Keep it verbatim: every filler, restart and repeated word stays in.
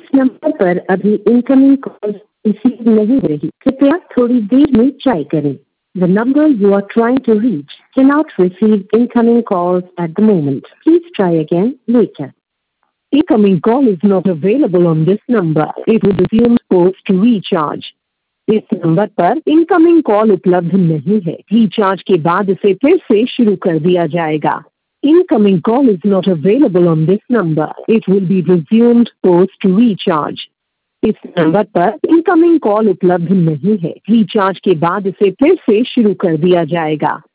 इस नंबर पर अभी इनकमिंग कॉल रिसीव नहीं हो रही, कृपया थोड़ी देर में ट्राई करें। The number you are trying to reach cannot receive incoming calls at the moment. Please try again later. Incoming call is not available on this number. It will resume post recharge. इस number पर incoming call उपलब्ध नहीं है। Recharge के बाद इसे फिर से शुरू कर दिया जाएगा। Incoming call is not available on this number. It will be resumed post recharge. इस नंबर पर इनकमिंग कॉल उपलब्ध नहीं है। रिचार्ज के बाद इसे फिर से शुरू कर दिया जाएगा।